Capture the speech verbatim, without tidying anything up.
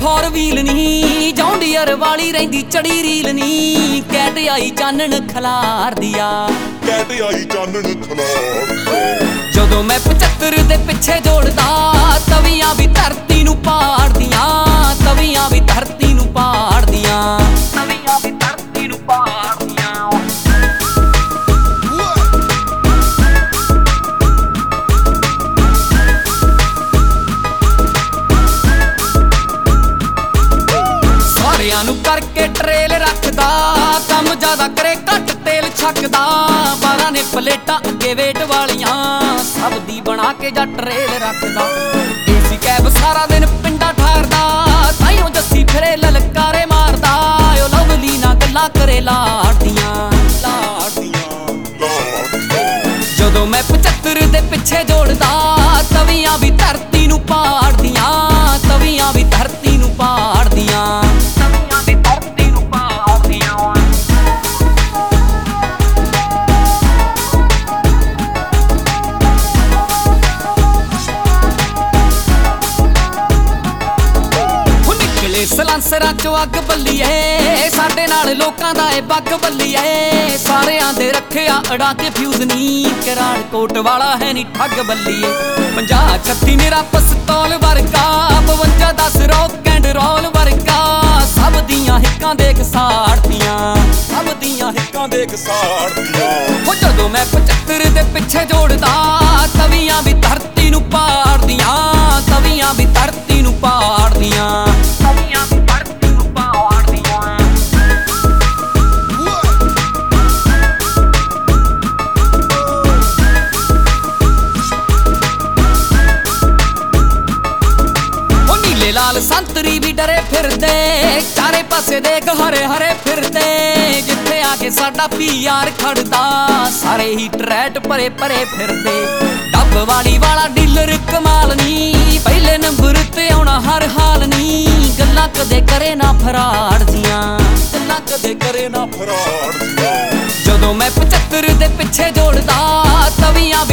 four wheel नी जौंडियर वाली रहिंदी चढ़ी रील नी कैट आई चानन खलार दिया कैट आई चानन खलार जदों मैं पचहत्तर दे पिछे जोड़दा तवियां भी धरती नूं पाड़ दियां तवियां भी धरती नूं पाड़ दियां तवियां भी धरती नूं पाड़ दियां करके ट्रेल रखदा कम ज्यादा करे घट तेल छकदा बारां ने प्लेटां अगे वेट वालियां सब दी बना के जा ट्रेल रखदा एसी कैब सारा दिन पिंडा ठहरदा ताइयों जस्सी फिरे ललकारे मारदा ओ लवली ना गल्लां करे लाड़दियां लाड़दियां जदों मैं पचहत्तर दे पिछे जोड़दा तवियां भी धरती नूं पाड़दियां तवियां भी धरती नूं पाड़दियां सलांसरां चों अग बल्लीए साडे नाल लोकां दा ए पग बल्लीए सारेयां दे रखिया अड़ा के फ्यूज नी कराड़ कोट वाला है नी ठग बल्लीए पंजाह छत्ती मेरा पिस्तौल वर्गा बवंजा दस रॉक एंड रोल वर्गा सब दियां हिक्कां देख साड़दियां सब दियां हिक्कां देख साड़दियां हो जदों मैं पचहत्तर दे पिछे जोड़दा तवियां भी धरती नूं पाड़दियां तवियां भी धरती नूं पाड़दियां लाल संतरी भी डरे फिरदे चारे पासे देख हरे हरे फिरदे जिथे आके साडा पीआर खड़दा सारे ही ट्रैट परे परे फिरदे डब वाली वाला डीलर कमाल नी पहले नंबर ते आउणा हर हाल नी गल्लां कदे करे ना फराड़ दियां गल्लां कदे करे ना फराड़ दियां जदों मैं पचहत्तर दे पिछे जोड़दा तवियां